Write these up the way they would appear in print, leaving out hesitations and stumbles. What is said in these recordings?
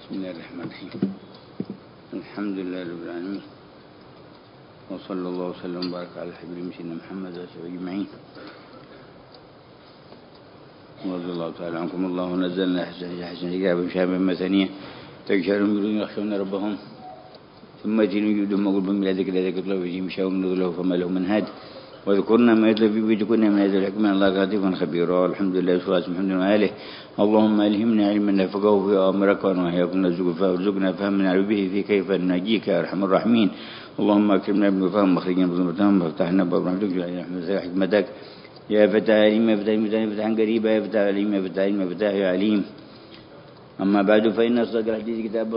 بسم الله الرحمن الرحيم. الحمد لله رب العالمين، وصلى الله وسلم وبارك على حبيبنا سيدنا محمد وآله أجمعين. رضي الله تعالى عنكم. الله نزلنا حسن كتابا شابا مثانية تجعلهم يريدون يخشون ربهم ثم يأتيهم جودهم وقلبهم إلى ذكر الله ويجيهم شاءهم نزله فما له من هاد وذكرنا ما يتلى في بيتكن من هذا الحكم من الله كاتبا خبيرا. الحمد لله والصلاة والسلام عليه. اللهم ألهمنا علما نفقه في أمرك ونهيك وارزقنا فهمنا به في كيف نجيك يا أرحم الراحمين. اللهم أكرمنا بفهم مخرجنا بظلمتهم فافتحنا باب رحمتك على حكمتك يا فتاح عليم يا فتاح عليم فتحا قريبا يا فتاح عليم يا فتاح عليم يا فتاح عليم. أما بعد فإن أصدق الحديث كتاب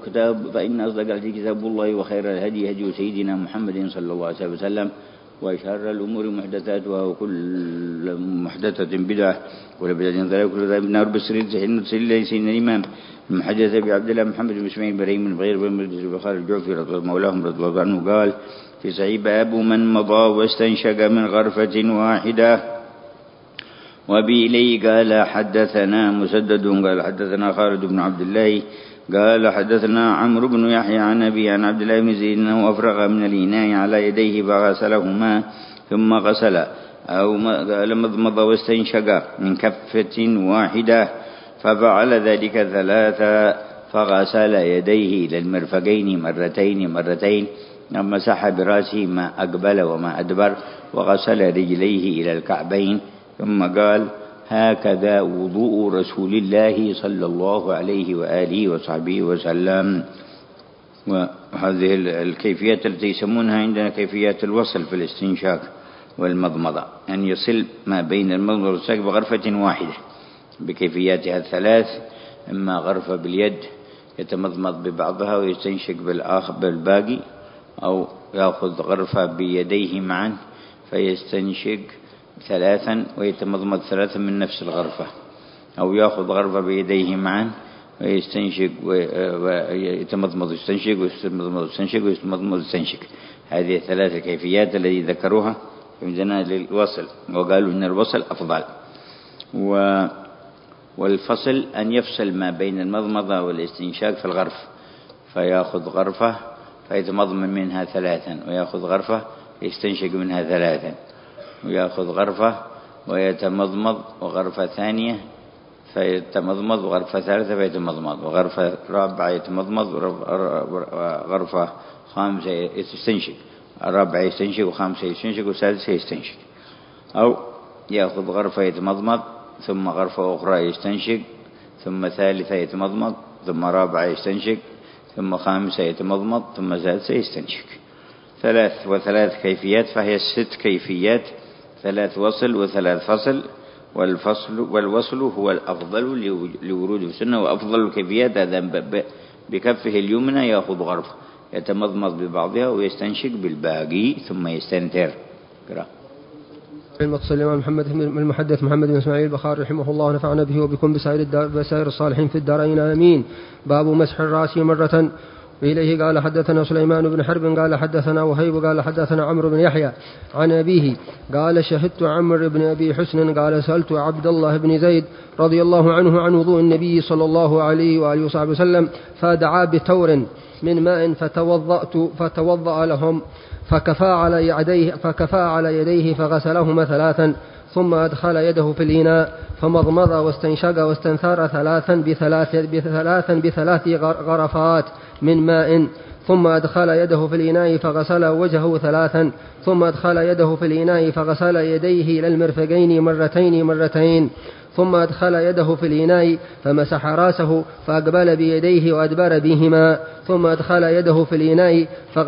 الله وخير الهدي هدي سيدنا محمد صلى الله عليه وسلم وشر الأمور محدثاتها وكل محدثة بدعة وكل بدعة ضلالة وكل ضلالة بالنار. بسرير سيدنا الإمام المحدث أبي عبد الله محمد بن إسماعيل بريم من غير بن بخار الجعفي رضي مولاهم رضي الله عنه قال في صحيح باب من مضى واستنشق من غرفة واحدة. وبي إليه قال حدثنا مسدد قال حدثنا خالد بن عبد الله قال حدثنا عمرو بن يحيى عن أبي عن عبد الله بن زيد أنه أفرغ من الإناء على يديه فغسلهما ثم غسل أو قال مضمض واستنشق من كفة واحدة ففعل ذلك ثلاثا فغسل يديه إلى المرفقين مرتين ثم مسح برأسه ما أقبل وما أدبر وغسل رجليه إلى الكعبين ثم قال هكذا وضوء رسول الله صلى الله عليه وآله وصحبه وسلم. وهذه الكيفيات التي يسمونها عندنا كيفيات الوصل في الاستنشاق والمضمضة، أن يصل ما بين المضمضة والاستنشاق بغرفة واحدة بكيفياتها الثلاث. إما غرفة باليد يتمضمض ببعضها ويستنشق بالباقي، أو يأخذ غرفة بيديه معا فيستنشق ثلاثا ويتمضمض ثلاثا من نفس الغرفة، أو يأخذ غرفة بيديه معا ويستنشق ويتمضمض يستنشق ويتمضمض يستنشق ويتمضمض يستنشق. هذه ثلاث كيفيات التي ذكروها عندنا للوصل، وقالوا إن الوصل أفضل. والفصل أن يفصل ما بين المضمضة والاستنشاق في الغرف، فيأخذ غرفة فيتمضمض منها ثلاثا، ويأخذ غرفة يستنشق منها ثلاثا، ويأخذ غرفة ويتمضمض وغرفة ثانية فيتمضمض وغرفة ثالثة فيتمضمض وغرفة رابعة يتمضمض وغرفة خامسة يستنشق، الرابعة يستنشق وخامسة يستنشق وسادسة يستنشق. أو يأخذ غرفة يتمضمض ثم غرفة أخرى يستنشق ثم ثالثة يتمضمض ثم رابعة يستنشق ثم خامسة يتمضمض ثم سادسة يستنشق. ثلاث كيفيات، فهي 6 كيفيات، 3 وصل و3 فصل. والوصل هو الأفضل لورود السنة، وأفضل الكيفيات هذا بكفه اليمنى يأخذ غرفة يتمضمض ببعضها ويستنشق بالباقي ثم يستنثر. المحدث محمد بن إسماعيل البخاري رحمه الله ونفعنا به وبكم بسائر الصالحين في الدارين آمين. باب مسح الرأس مرة. وإليه قال حدثنا سليمان بن حرب قال حدثنا وهيب قال حدثنا عمرو بن يحيى عن أبيه قال شهدت عمرو بن أبي حسن قال سألت عبد الله بن زيد رضي الله عنه عن وضوء النبي صلى الله عليه وآله وصحبه وسلم، فدعا بتور من ماء فتوضأ لهم فكفى على يديه فغسلهما ثلاثا، ثم أدخل يده في الإناء فمضمض واستنشق واستنثار بثلاث غرفات من ماء، ثم أدخل يده في الإناء فغسل وجهه ثلاثا، ثم أدخل يده في الإناء فغسل يديه إلى المرفقين مرتين، ثم أدخل يده في الإناء فمسح راسه فأقبل بيديه وأدبر بهما، ثم أدخل يده في الإناء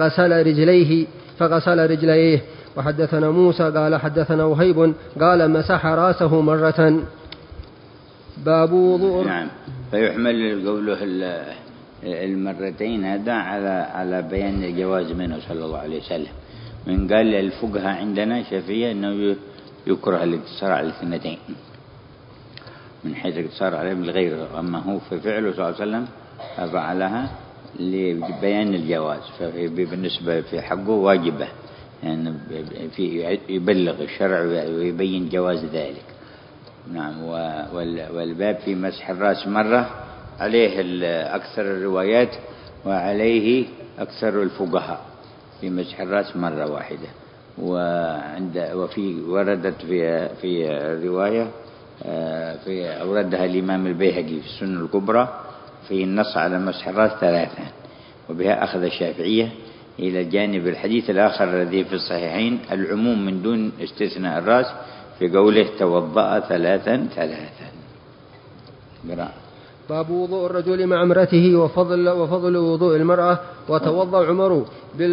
فغسل رجليه. وحدثنا موسى قال حدثنا وهيب قال مسح راسه مرة. باب وضوء. نعم. فيحمل قوله المرتين هذا على بيان الجواز منه صلى الله عليه وسلم. من قال الفقهاء عندنا شافعية أنه يكره الاقتصار على 2 من حيث الاقتصار عليه بالغير، أما هو في فعله صلى الله عليه وسلم فعلها لبيان الجواز، فبالنسبة في حقه واجبة، يعني يبلغ الشرع ويبين جواز ذلك. نعم. والباب في مسح الرأس مرة عليه أكثر الروايات وعليه أكثر الفقهاء في مسح الرأس مرة واحدة. وفي وردت في رواية أوردها الإمام البيهقي في السنن الكبرى في النص على مسح الرأس 3، وبها أخذ الشافعية إلى جانب الحديث الآخر الذي في الصحيحين العموم من دون استثناء الرأس في قوله توضأ 3 باب وضوء الرجل مع امرأته وفضل وضوء المرأة. وتوضأ عمر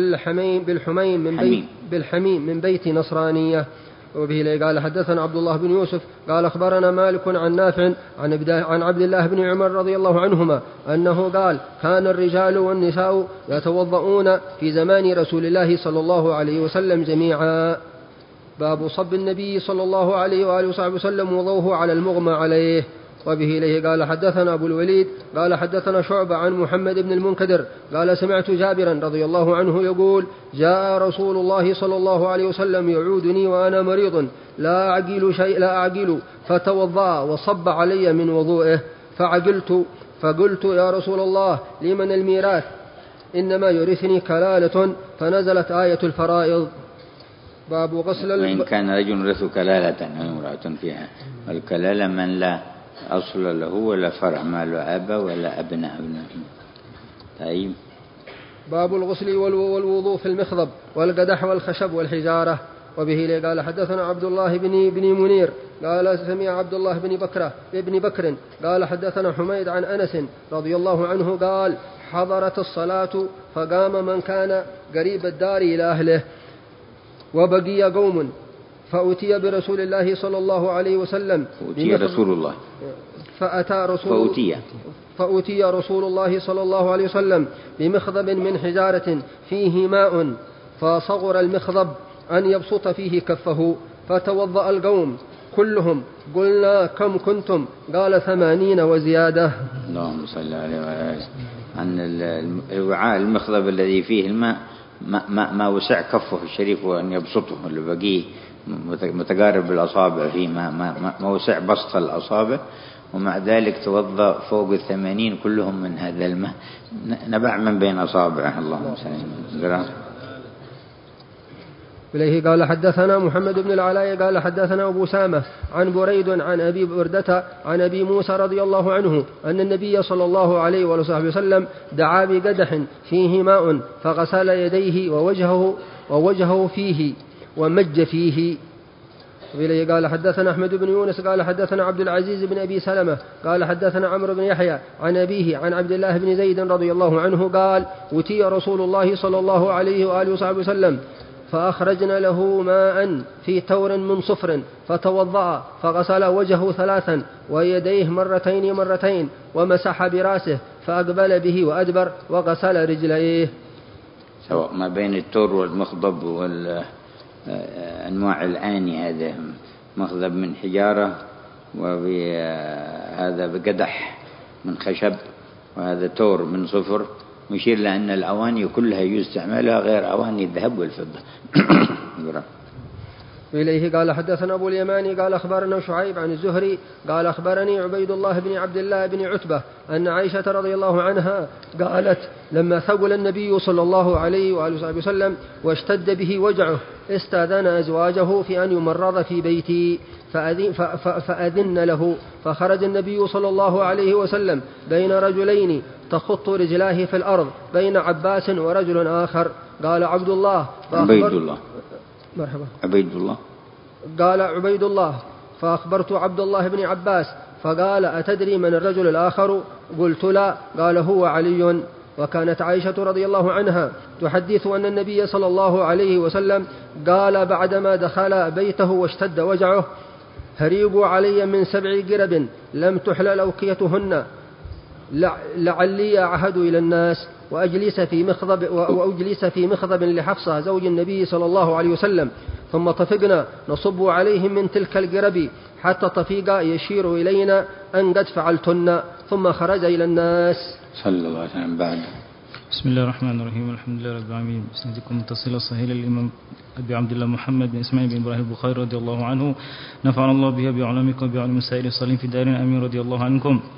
بالحميم من بيت نصرانية. وبه قال حدثنا عبد الله بن يوسف قال أخبرنا مالك عن نافع عن عبد الله بن عمر رضي الله عنهما أنه قال كان الرجال والنساء يتوضؤون في زمان رسول الله صلى الله عليه وسلم جميعا. باب صب النبي صلى الله عليه وآله وصحبه وسلم وضوءه على المغمى عليه. وبه إليه قال حدثنا أبو الوليد قال حدثنا شعبة عن محمد بن المنكدر قال سمعت جابرا رضي الله عنه يقول جاء رسول الله صلى الله عليه وسلم يعودني وأنا مريض لا أعقل فتوضأ وصب علي من وضوئه فقلت يا رسول الله لمن الميراث إنما يرثني كلالة فنزلت آية الفرائض. باب غسل وإن كان رجل يرث كلالة أو امرأة فيها، والكلالة من لا أصل له ولا فرع، ما له أب ولا أبناء. طيب. باب الغسل والوضوء في المخضب والقدح والخشب والحجارة. وبه قال حدثنا عبد الله بن منير قال سمع عبد الله بن بكر قال حدثنا حميد عن أنس رضي الله عنه قال حضرت الصلاة فقام من كان قريب الدار إلى أهله وبقي قوم فأتي برسول الله صلى الله عليه وسلم فأتي رسول الله صلى الله عليه وسلم بمخضب من حجارة فيه ماء فصغر المخضب أن يبسط فيه كفه فتوضأ القوم كلهم. قلنا كم كنتم؟ قال 80 وزيادة. اللهم صل عليه وسلم. أن الوعاء المخضب الذي فيه الماء ما وسع كفه الشريف وأن يبسطه، اللي بقيه متقارب بالأصابع فيه ما وسع بسط الأصابع، ومع ذلك توضأ فوق 80 كلهم من هذا الماء نبع من بين أصابعه. اللهم صل عليه. إليه قال حدثنا محمد بن العلاء قال حدثنا أبو سامة عن بريد عن أبي بردة عن أبي موسى رضي الله عنه أن النبي صلى الله عليه وسلم دعا بقدح فيه ماء فغسل يديه ووجهه فيه ومج فيه. وإليه قال حدثنا أحمد بن يونس قال حدثنا عبد العزيز بن أبي سلمة قال حدثنا عمرو بن يحيى عن أبيه عن عبد الله بن زيد رضي الله عنه قال أتي رسول الله صلى الله عليه وآله وصحبه وسلم فأخرجنا له ماء في تور من صفر فتوضأ فغسل وجهه 3 ويديه مرتين ومسح براسه فأقبل به وأدبر وغسل رجليه. سواء ما بين التور والمخضب والأنواع الآني، هذا مخضب من حجارة وهذا بقدح من خشب وهذا تور من صفر، مشير لأن الأواني كلها يستعملها غير أواني الذهب والفضة. وإليه قال حدثنا أبو اليماني قال أخبرنا شعيب عن الزهري قال أخبرني عبيد الله بن عبد الله بن عتبة أن عائشة رضي الله عنها قالت لما ثقل النبي صلى الله عليه وآله وسلم واشتد به وجعه استأذن أزواجه في أن يمرض في بيتي فأذن له، فخرج النبي صلى الله عليه وسلم بين رجلين تخط رجلاه في الأرض بين عباس ورجل آخر. قال عبيد الله فأخبرت عبد الله بن عباس فقال أتدري من الرجل الآخر؟ قلت لا. قال هو علي. وكانت عائشة رضي الله عنها تحدث أن النبي صلى الله عليه وسلم قال بعدما دخل بيته واشتد وجعه هريقوا علي من 7 قرب لم تحلل أوكيتهن لعلي أعهد إلى الناس وأجلس في مخضب لحفصة زوج النبي صلى الله عليه وسلم، ثم طفقنا نصب عليهم من تلك القرب حتى طفيق يشير إلينا أن قد فعلتن، ثم خرج إلى الناس صلى الله عليه وسلم. بعد بسم الله الرحمن الرحيم الحمد لله رب العالمين. بسندكم متصل صحيح للإمام أبي عبد الله محمد بن إسماعيل بن إبراهيم البخاري رضي الله عنه، نفعنا الله بها بعلمكم وبعلم سائر الصالحين في دارنا آمين. رضي الله عنكم.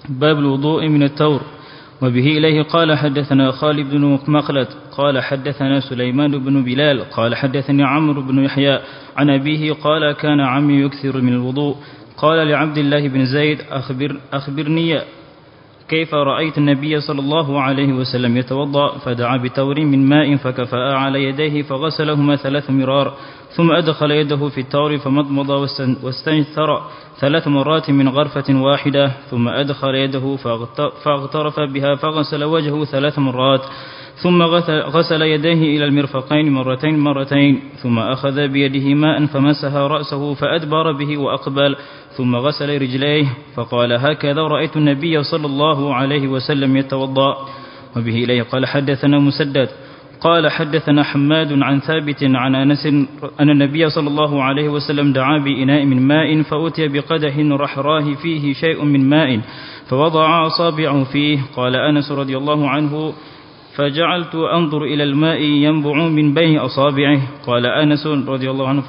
باب الوضوء من التور. وبه إليه قال حدثنا خالد بن مخلد قال حدثنا سليمان بن بلال قال حدثني عمرو بن يحيى عن أبيه قال كان عمي يكثر من الوضوء. قال لعبد الله بن زيد أخبرني كيف رأيت النبي صلى الله عليه وسلم يتوضأ؟ فدعا بتور من ماء فكفأ على يديه فغسلهما 3 مرار، ثم أدخل يده في التور فمضمض واستنثر 3 مرات من غرفة واحدة، ثم أدخل يده فاغترف بها فغسل وجهه 3 مرات، ثم غسل يديه إلى المرفقين مرتين، ثم أخذ بيده ماء فمسح رأسه فأدبر به وأقبل، ثم غسل رجليه، فقال هكذا رأيت النبي صلى الله عليه وسلم يتوضأ. وبه إليه قال حدثنا مسدد قال حدثنا حماد عن ثابت عن أنس أن النبي صلى الله عليه وسلم دعا بإناء من ماء فأتي بقدح رحراه فيه شيء من ماء فوضع أصابعه فيه. قال أنس رضي الله عنه فجعلت أنظر إلى الماء ينبع من بين أصابعه. قال أنس رضي الله عنه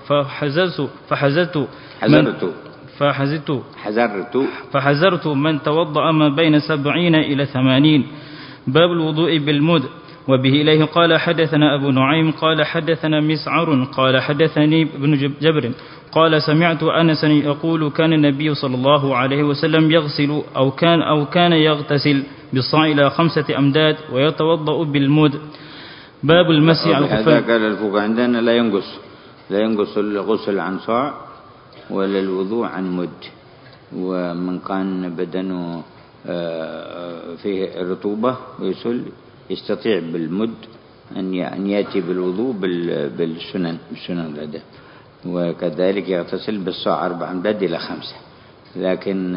فحزرت من توضأ ما بين 70 إلى 80. باب الوضوء بالمد. وبه إليه قال حدثنا أبو نعيم قال حدثنا مسعر قال حدثني ابن جبر قال سمعت أنسا يقول كان النبي صلى الله عليه وسلم يغسل أو كان يغتسل بالصاع إلى 5 أمداد ويتوضأ بالمد. باب المسح على الخفين. هذا قال الفقهاء عندنا لا ينقص الغسل عن صاع ولا الوضوء عن مد. ومن كان بدنه فيه رطوبة ويسل يستطيع بالمد أن يأتي بالوضوء بالسنن هذا، وكذلك يغتسل بالصاع 4 أمداد إلى 5. لكن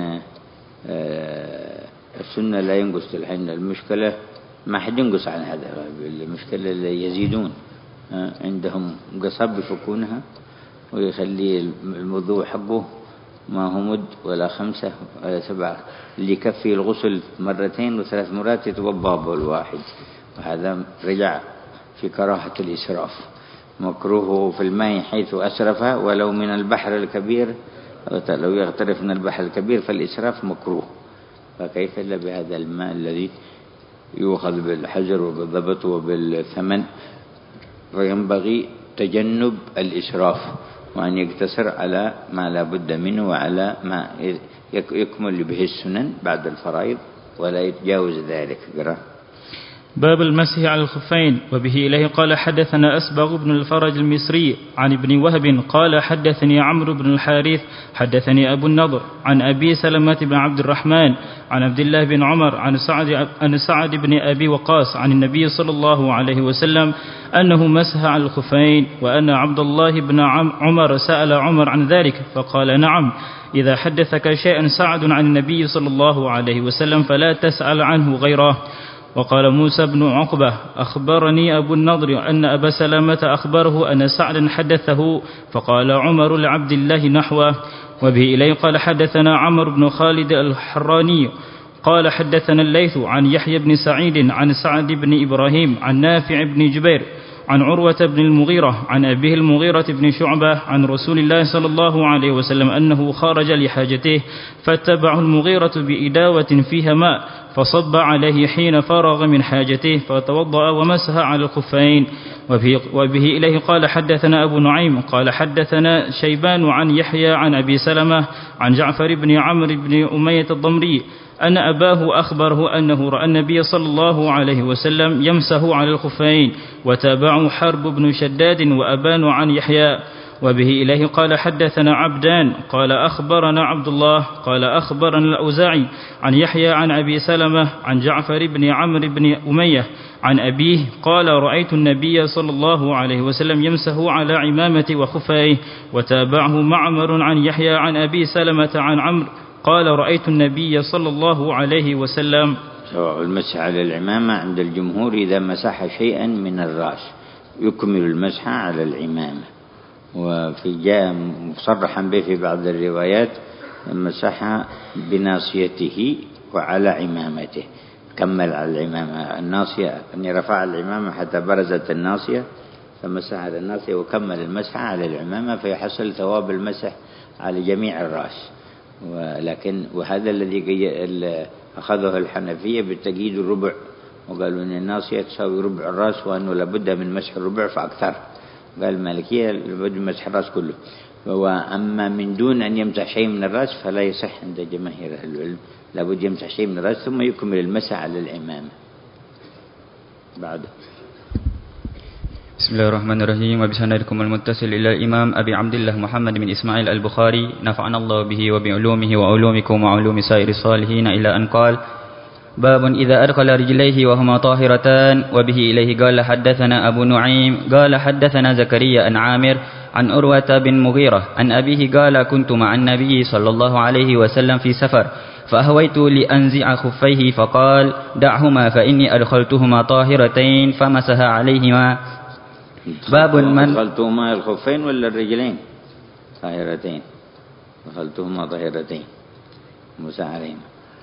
السنة لا ينقص الحين. المشكلة ما حد ينقص عن هذا. المشكلة اللي يزيدون عندهم قصب يفكونها ويخلي الموضوع حقه ما هو مد ولا 5 ولا 7 اللي يكفي الغسل 2 و3 مرات يتوضأ بالواحد. وهذا رجع في كراهة الإسراف. مكروه في الماء حيث أسرف ولو من البحر الكبير. لو يغترف من البحر الكبير فالإسراف مكروه، فكيف إلا بهذا الماء الذي يؤخذ بالحجر وبالضبط وبالثمن. فينبغي تجنب الإسراف وأن يقتصر على ما لا بد منه وعلى ما يكمل به السنن بعد الفرائض ولا يتجاوز ذلك. باب المسح على الخفين. وبه إليه قال حدثنا أسبغ بن الفرج المصري عن ابن وهب قال حدثني عمرو بن الحارث حدثني أبو النضر عن أبي سلمة بن عبد الرحمن عن عبد الله بن عمر عن سعد بن أبي وقاص عن النبي صلى الله عليه وسلم أنه مسح على الخفين، وأن عبد الله بن عمر سأل عمر عن ذلك فقال نعم، إذا حدثك شيئا سعد عن النبي صلى الله عليه وسلم فلا تسأل عنه غيره. وقال موسى بن عقبة أخبرني أبو النضر أن أبا سلمة أخبره أن سعدا حدثه، فقال عمر لعبد الله نحوه. وبه إليه قال حدثنا عمرو بن خالد الحراني قال حدثنا الليث عن يحيى بن سعيد عن سعد بن إبراهيم عن نافع بن جبير عن عروة بن المغيرة عن أبيه المغيرة بن شعبة عن رسول الله صلى الله عليه وسلم أنه خرج لحاجته فاتبعه المغيرة بإداوة فيها ماء فصب عليه حين فرغ من حاجته فتوضأ ومسح على الخفين. وبه إليه قال حدثنا أبو نعيم قال حدثنا شيبان عن يحيى عن أبي سلمة عن جعفر بن عمرو بن أمية الضمري أن أباه أخبره أنه رأى النبي صلى الله عليه وسلم يمسح على الخفين، وتابعه حرب بن شداد وأبان عن يحيى. وبه إليه قال حدثنا عبدان قال أخبرنا عبد الله قال أخبرنا الأوزاعي عن يحيى عن أبي سلمة عن جعفر بن عمرو بن أمية عن أبيه قال رأيت النبي صلى الله عليه وسلم يمسح على عمامة وخفيه. وتابعه معمر عن يحيى عن أبي سلمة عن عمرو قال رأيت النبي صلى الله عليه وسلم. سواء المسح على العمامة عند الجمهور إذا مسح شيئا من الرأس يكمل المسح على العمامة، وفي جاء مصرحا به في بعض الروايات مسح بناصيته وعلى عمامته، كمل على العمامة الناصية أن رفع العمامة حتى برزت الناصية فمسح على الناصية وكمل المسح على العمامة فيحصل ثواب المسح على جميع الرأس. وهذا الذي أخذه الحنفية بالتقييد الربع، وقالوا أن الناصية تساوي ربع الرأس، وأنه لابد من مسح الربع فأكثر. قال المالكية لابد من مسح الرأس كله. وأما من دون أن يمسح شيء من الرأس فلا يصح عند جماهير أهل العلم، لابد يمسح شيء من الرأس ثم يكمل المسح على العمامة بعد. بسم الله الرحمن الرحيم. وبسندكم المتصل إلى الإمام أبي عبد الله محمد بن إسماعيل البخاري نفعنا الله به وبعلومه وعلومكم وعلوم سائر الصالحين إلى أن قال: باب إذا أدخل رجليه وهما طاهرتان. وبه إليه قال حدثنا أبو نعيم قال حدثنا زكريا عن عامر عن أروة بن مغيرة عن أبيه قال: كنت مع النبي صلى الله عليه وسلم في سفر فأهويت لأنزع خفيه فقال: دعهما فإني أدخلتهما طاهرتين فمسح عليهما. باب من أدخلتهما الخفين ولا الرجلين طاهرتين؟ أدخلتهما طاهرتين مسح عليهما.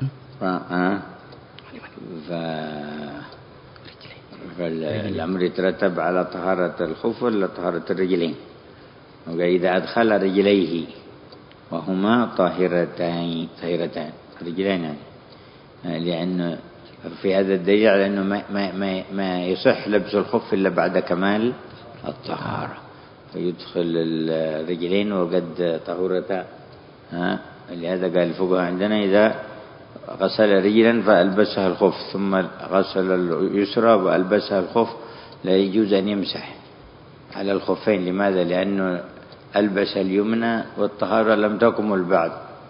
فالأمر يترتب على طهارة الخف ولا طهارة الرجلين؟ وإذا أدخل رجليه وهما طاهرتان رجلين، لأنه في هذا الدليل على أنه ما يصح لبس الخف إلا بعد كمال الطهارة، فيدخل الرجلين وقد طهورتا. لهذا قال الفقهاء عندنا: إذا غسل رجلا فألبسها الخف ثم غسل اليسرى وألبسها الخف لا يجوز أن يمسح على الخفين. لماذا؟ لأنه ألبس اليمنى والطهارة لم تكمل بعد،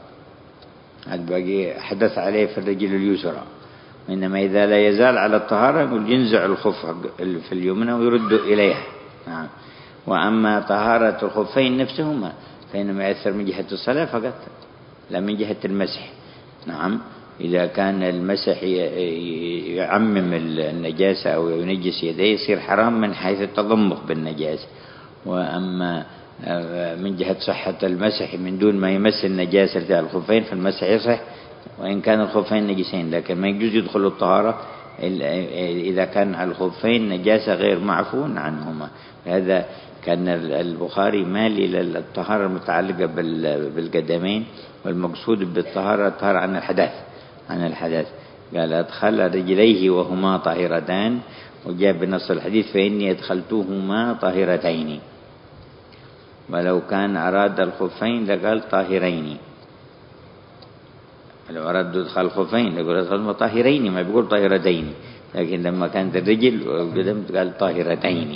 باقي حدث عليه في الرجل اليسرى. إنما إذا لا يزال على الطهارة يقول ينزع الخف في اليمنى ويرد إليها. وأما طهارة الخفين نفسهما فإنما يأثر من جهة الصلاة فقط لا من جهة المسح. نعم، إذا كان المسح يعمم النجاسة أو ينجس يديه يصير حرام من حيث التضمخ بالنجاسة. وأما من جهة صحة المسح من دون ما يمس النجاسة بتاع الخفين فالمسح يصح وإن كان الخفين نجسين، لكن ما يجوز يدخل الطهارة إذا كان على الخفين نجاسة غير معفو عنهما. هذا كان البخاري مال إلى الطهارة المتعلقة بالقدمين، والمقصود بالطهارة الطهارة عن الحدث. قال: أدخل رجليه وهما طاهرتان، وجاء بنص الحديث: فإني أدخلتهما طاهرتين. ولو كان أراد الخفين لقال طاهرين، لو أراد أدخل الخفين يقول أدخلهما طاهرين، ما بيقول طاهرتين. لكن لما كانت الرجل قدمت قال طاهرتين.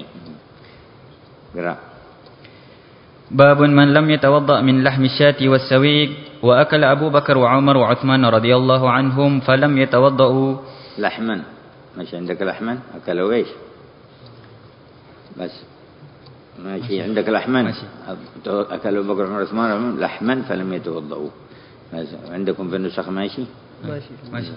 باب من لم يتوضأ من لحم الشاة والسويق. وأكل أبو بكر وعمر وعثمان رضي الله عنهم فلم يتوضأوا. لحما، مش عندك لحما؟ أكلوا إيش؟ بس ماشي، عندك لحما أكلوا أبو بكر وعمر وعثمان لحما فلم يتوضأوا. عندكم في النسخ ماشي؟ ماشي.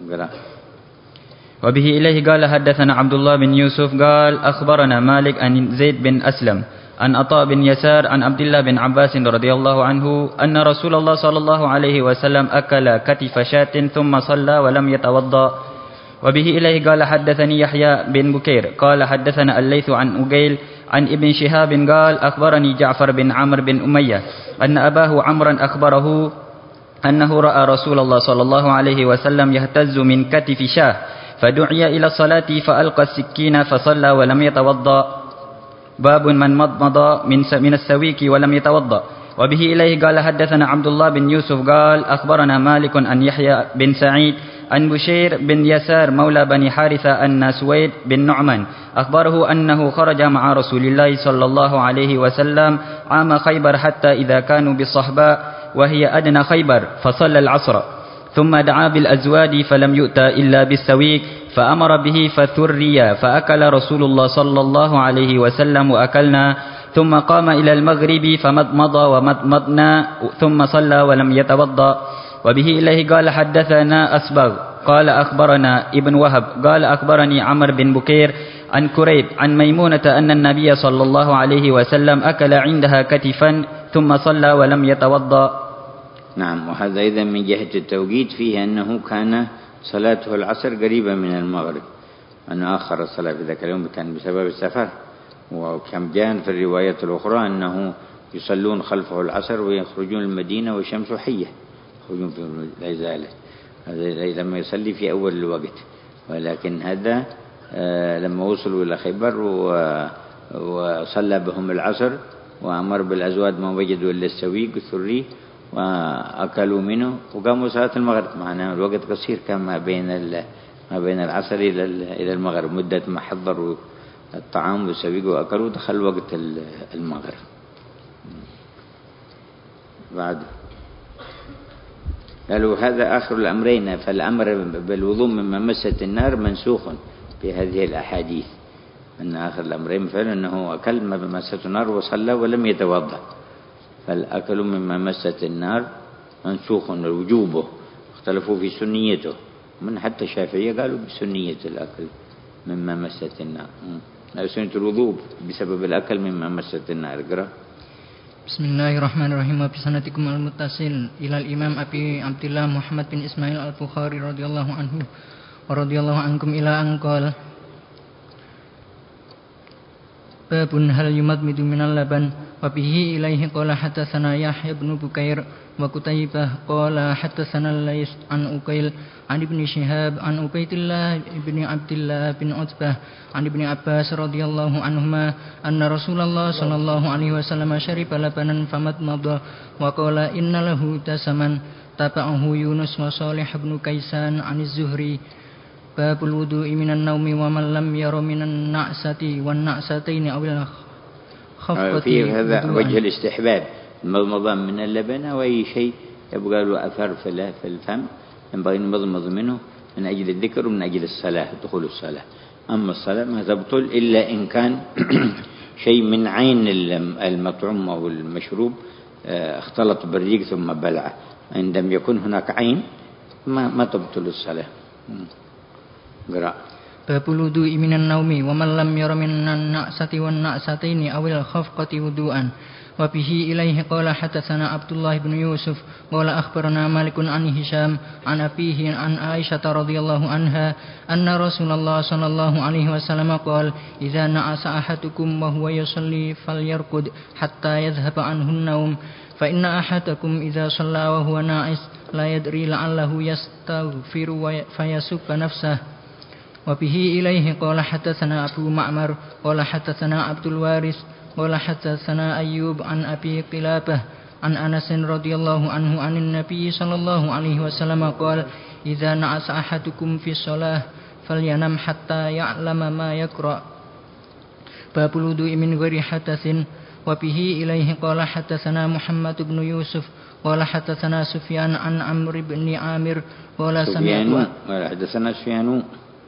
وبه إليه قال حدثنا عبد الله بن يوسف قال أخبرنا مالك عن زيد بن أسلم عن عطاء بن يسار عن عبد الله بن عباس رضي الله عنه أن رسول الله صلى الله عليه وسلم أكل كتف شاة ثم صلى ولم يتوضأ. وبه إليه قال حدثني يحيى بن بكير قال حدثنا الليث عن أقيل عن ابن شهاب قال أخبرني جعفر بن عمرو بن أمية أن أباه عمرا أخبره أنه رأى رسول الله صلى الله عليه وسلم يهتز من كتف شاه فدعي إلى الصلاة فألقى السكين فصلى ولم يتوضأ. باب من مضمض من السويك ولم يتوضأ. وبه إليه قال حدثنا عبد الله بن يوسف قال أخبرنا مالك عن يحيى بن سعيد عن بشير بن يسار مولى بني حارثة أن سويد بن نعمان أخبره أنه خرج مع رسول الله صلى الله عليه وسلم عام خيبر حتى إذا كانوا بالصحباء وهي أدنى خيبر فصلى العصر ثم دعا بالأزواد فلم يؤتى إلا بالسويك فأمر به فثري فأكل رسول الله صلى الله عليه وسلم وأكلنا ثم قام إلى المغرب فمضمض ومضمضنا ثم صلى ولم يتوضأ. وبه إليه قال حدثنا أسبغ قال أخبرنا ابن وهب قال أخبرني عمرو بن بكير عن كريب عن ميمونة أن النبي صلى الله عليه وسلم أكل عندها كتفا ثم صلى ولم يتوضأ. نعم، وهذا إذا من جهة التوقيت فيه أنه كان صلاته العصر قريبة من المغرب، أنه أخر الصلاة في ذاك اليوم كان بسبب السفر. وكم جاء في الروايات الأخرى أنه يصلون خلفه العصر ويخرجون المدينة والشمس حية، لا زالت. هذا لما يصلي في أول الوقت، ولكن هذا لما وصلوا إلى خيبر وصلى بهم العصر وأمر بالأزواج ما وجدوا إلا السويق الثري وأكلوا منه وقاموا صلاة المغرب. معناه الوقت قصير كان ما بين العصر إلى المغرب، مدة ما حضروا الطعام والسويق وأكلوا دخل وقت المغرب. بعد قالوا هذا آخر الأمرين، فالأمر بالوضوء مما مست النار منسوخ في هذه الأحاديث، أن آخر الأمرين فعلا أنه أكل ما مست النار وصلى ولم يتوضأ، فالأكل مما مست النار منسوخ وجوبه، اختلفوا في سنيته، من حتى الشافعية قالوا بسنية الأكل مما مست النار، سنة الوضوء بسبب الأكل مما مست النار. اقرأ. Bismillahirrahmanirrahim. Bisanatikum al-muttasil ilal imam Abi Abdillah Muhammad bin Ismail al-Bukhari radhiyallahu anhu wa radhiyallahu ankum ila anqal babun hal yumadmidu minal laban wa bihi ilaihi qala hadatsana Yahya bin Bukair wa Qutaibah qala hadatsana Lais an Uqail an Ibnu Syihab an Ubaidillah ibni Abdillah bin Utbah an Ibni Abbas radhiyallahu anhuma anna Rasulullah sallallahu alaihi wasallam syariba labanan famadmada wa qala inna lahu tasaman taba'ahu Yunus wa Shalih bin Kaisan an Az-Zuhri babul wudu'i minan naumi wa man lam yara minan na'sati wan na'sataini awil khafati. في هذا وجه الاستحباب المضمضة من اللبن وأي شيء يبقى له أثر في الفم ينبغي نمضمض منه من أجل الذكر ومن أجل الصلاة دخول الصلاة. أما الصلاة ما تبطل إلا إن كان شيء من عين المطعوم أو المشروب اختلط بالريق ثم بلعه، عندما يكون هناك عين ما تبطل الصلاة. قرأ. Babul wudu'i minan naumi wa man lam yara minan na'sati wan na'sataini awil khafqati wudu'an. Wa bihi ilaihi qala hadatsana Abdullah bin Yusuf qala akhbarana Malikun an Hisham an abihi an Aisyah radhiyallahu anha anna Rasulullah sallallahu alaihi wasallam qala idza na'asa ahadukum wa huwa yusalli falyarqud hatta yadhhaba anhu an-naum fa inna ahadakum idza shalla wa huwa na'is la yadri la'allahu yastaghfiru wa fayasubba nafsahu. وبه إليه قال حدثنا أبو معمر قال حدثنا عبد الوارث قال حدثنا أيوب عن أبي قلابة عن أنس رضي الله عنه عن النبي صلى الله عليه وسلم قال إذا نعس أحدكم في الصلاة فلينم حتى يعلم ما يقرأ. باب الوضوء من غير حدث. وبه إليه قال حدثنا محمد بن يوسف قال حدثنا سفيان عن عمرو بن عامر قال سمعت حدثنا سفيان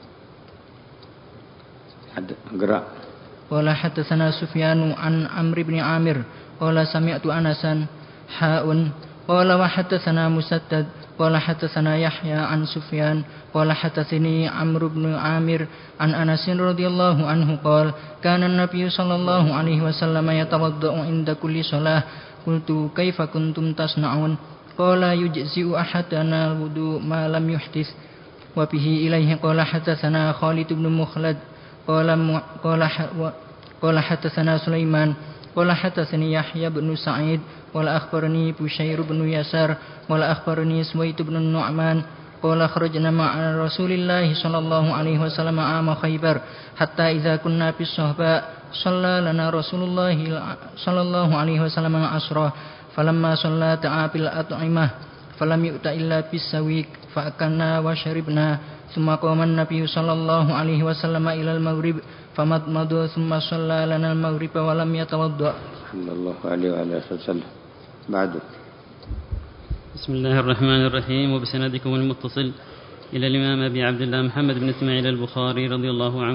قال حدثنا سفيان عن عمرو بن عامر قال سمعت أنسا حاء قال وحدثنا مسدد قال حدثنا يحيى عن سفيان قال حدثني عمرو بن عامر عن أنس رضي الله عنه قال كان النبي صلى الله عليه وسلم يتوضأ عند كل صلاة قلت كيف كنتم تصنعون قال يجزئ أحدنا الوضوء ما لم يحدث. وبه إليه قال حدثنا خالد بن مخلد قال حدثنا سليمان قال حدثني يحيى بن سعيد قال أخبرني بشير بن يسار قال أخبرني سويد بن النعمان قال خرجنا مع رسول الله صلى الله عليه وسلم عام خيبر حتى إذا كنا في الصهباء صلى لنا رسول الله صلى الله عليه وسلم العصر فلما صلى دعا بالأطعمة فلم يؤت إلا بالسويق فأكلنا وشربنا ثم قام النبي صلى الله عليه وسلم إلى المغرب فمضمض ثم صلى لنا المغرب ولم يتوضأ. صلى الله عليه وعلى وسلم. بعد. بسم الله الرحمن الرحيم. وبسندكم المتصل إلى الإمام أبي عبد الله محمد بن إسماعيل البخاري رضي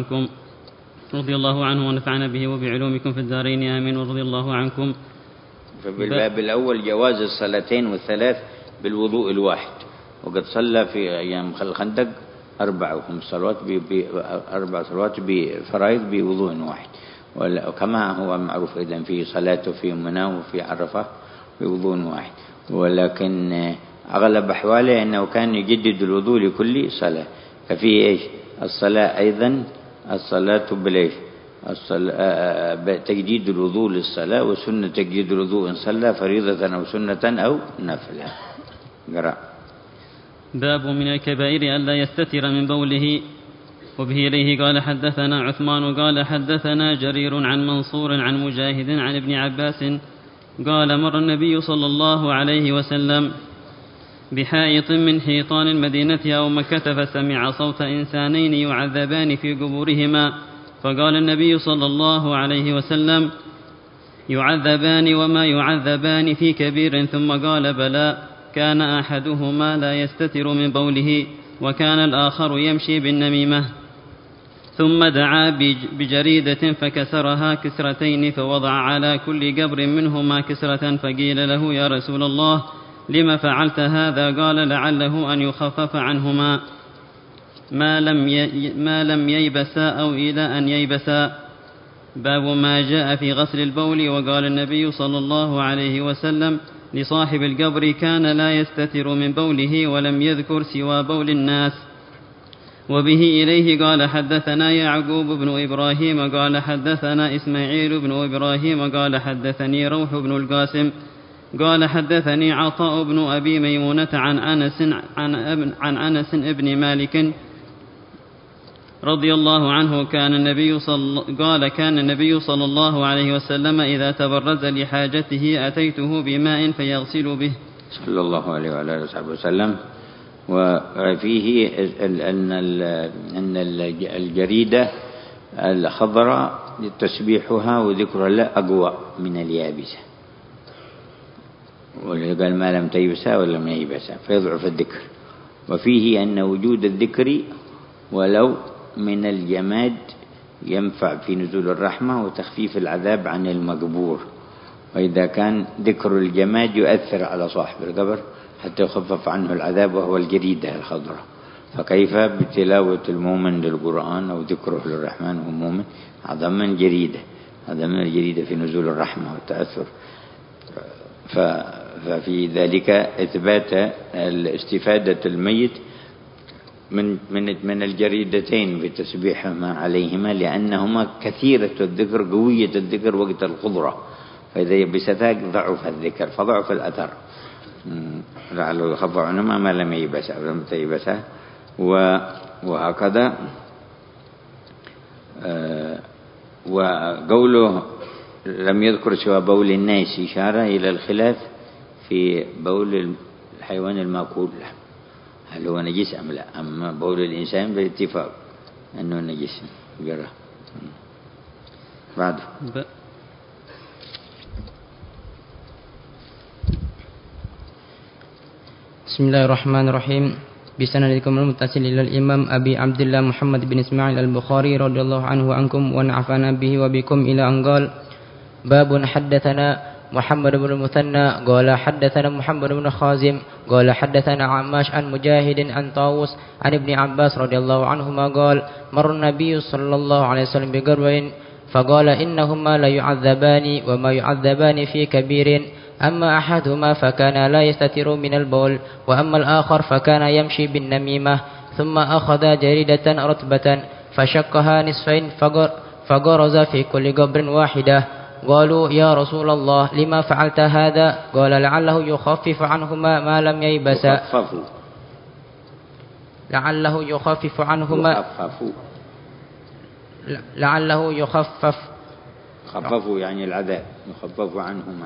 الله عنه ونفعنا به وبعلومكم في الدارين آمين ورضي الله عنكم. فبالباب الأول جواز الصلاتين والثلاث بالوضوء الواحد، وقد صلى في أيام الخندق 4 و5 صلوات 4 صلوات بفرائض بوضوء واحد، وكما هو معروف إذن في صلاته في منى وفي عرفة بوضوء واحد، ولكن أغلب أحواله أنه كان يجدد الوضوء لكل صلاة. ففيه إيش الصلاة أيضا الصلاة بالإيش تجديد الوضوء للصلاة، وسنة تجديد الوضوء إن صلى فريضة أو سنة أو نافلة. قرأ. باب من الكبائر ألا يستتر من بوله. وبه إليه قال حدثنا عثمان قال حدثنا جرير عن منصور عن مجاهد عن ابن عباس قال مر النبي صلى الله عليه وسلم بحائط من حيطان المدينة أو مكة فسمع صوت إنسانين يعذبان في قبورهما، فقال النبي صلى الله عليه وسلم يعذبان وما يعذبان في كبير، ثم قال بلى، كان أحدهما لا يستتر من بوله وكان الآخر يمشي بالنميمة. ثم دعا بجريدة فكسرها كسرتين فوضع على كل قبر منهما كسرة، فقيل له يا رسول الله لم فعلت هذا؟ قال لعله أن يخفف عنهما ما لم ييبسا أو إلى أن ييبسا. باب ما جاء في غسل البول. وقال النبي صلى الله عليه وسلم لصاحب القبر كان لا يستتر من بوله ولم يذكر سوى بول الناس. وبه إليه قال حدثنا يعقوب بن إبراهيم قال حدثنا إسماعيل بن إبراهيم قال حدثني روح بن القاسم قال حدثني عطاء بن أبي ميمونة عن أنس ابن مالك رضي الله عنه كان النبي صلى الله عليه وسلم إذا تبرز لحاجته أتيته بماء فيغسل به صلى الله عليه وعلى آله وصحبه وسلم. وفيه أن الجريدة الخضراء تسبيحها وذكرها لا أقوى من اليابسة، قال ما لم تيبسها ولم ييبسها فيضعف الذكر. وفيه أن وجود الذكر ولو من الجماد ينفع في نزول الرحمة وتخفيف العذاب عن المقبور، وإذا كان ذكر الجماد يؤثر على صاحب القبر حتى يخفف عنه العذاب وهو الجريدة الخضراء، فكيف بتلاوة المؤمن للقرآن أو ذكره للرحمن وهو مؤمن؟ هذا من الجريدة في نزول الرحمة والتأثر. ففي ذلك إثبات استفادة الميت من الجريدتين بتسبيحهما عليهما، لأنهما كثيرة الذكر قوية الذكر وقت القدرة، فإذا يبستا ضعف الذكر فضعف الأثر، لعله يخفف عنهما ما لم ييبسا وهكذا. وقوله لم يذكر سوى بول الناس إشارة إلى الخلاف في بول الحيوان المأكول له هل هو نجس أم لا. أما بول الإنسان بالاتفاق أنه نجس. بعد بسم الله الرحمن الرحيم. بسندكم المتصل إلى الإمام أبي عبد الله محمد بن إسماعيل البخاري رضي الله عنه وعنكم ونعفنا به وبكم إلى أن قال باب حدثنا محمد بن المثنى قال حدثنا محمد بن خازم قال حدثنا عماش عن مجاهد عن طاووس عن ابن عباس رضي الله عنهما قال مر النبي صلى الله عليه وسلم بقبرين فقال إنهما لا يعذبان وما يعذبان في كبير، أما أحدهما فكان لا يستتر من البول وأما الآخر فكان يمشي بالنميمة. ثم أخذ جريدة رطبة فشقها نصفين فغرز في كل قبر واحدة. قالوا يا رسول الله لما فعلت هذا؟ قال لعله يخفف عنهما ما لم ييبسا. لعله يخفف عنهما لعله يخفف خففوا يعني العذاب يخفف عنهما.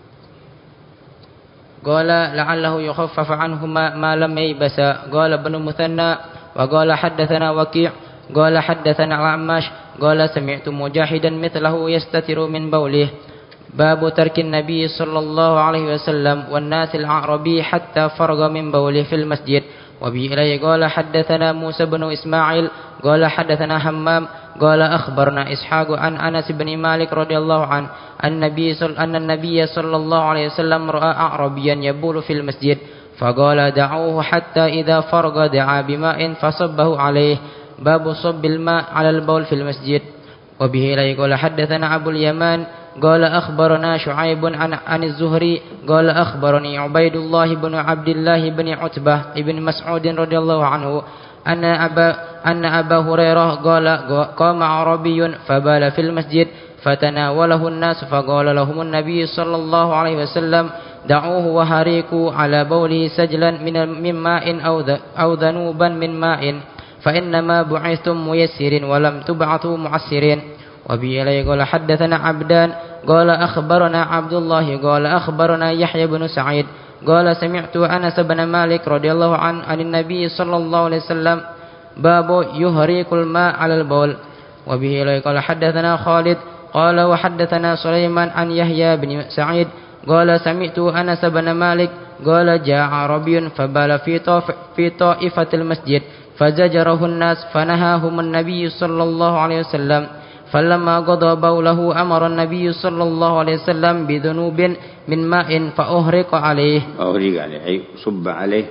قال لعله يخفف عنهما ما لم ييبسا. قال ابن المثنى وقال حدثنا وكيع قال حدثنا عماش قال سمعت مجاهدا مثله يستتر من بوله. باب ترك النبي صلى الله عليه وسلم والناس الأعرابي حتى فرغ من بوله في المسجد. وبه إليه قال حدثنا موسى بن إسماعيل قال حدثنا همام قال أخبرنا إسحاق عن أنس بن مالك رضي الله عنه أن النبي صلى الله عليه وسلم رأى أعرابيا يبول في المسجد فقال دعوه حتى إذا فرغ دعا بماء فصبه عليه. باب صب الماء على البول في المسجد. وبه إليه قال حدثنا أبو اليمان قال أخبرنا شعيب عن الزهري قال أخبرني عبيد الله بن عبد الله بن عتبة بن مسعود رضي الله عنه أن أبا هريرة قال قام عربي فبال في المسجد فتناوله الناس فقال لهم النبي صلى الله عليه وسلم دعوه وهريكوا على بوله سجلا من ماء أو ذنوبا من ماء فإنما بعثتم ميسرين ولم تبعثوا معسرين. وبه إليه قال حدثنا عبدان قال أخبرنا عبد الله قال أخبرنا يحيى بن سعيد قال سمعت أنس بن مالك رضي الله عنه عن النبي صلى الله عليه وسلم باب يهريك الماء على البول. وبه إليه قال حدثنا خالد قال وحدثنا سليمان عن يحيى بن سعيد قال سمعت أنس بن مالك قال جاء عربي فبال في طائفة المسجد فزجره الناس فنهاهم النبي صلى الله عليه وسلم. فلما قضى بوله أمر النبي صلى الله عليه وسلم بذنوب من ماء فأهرق عليه أي صب عليه.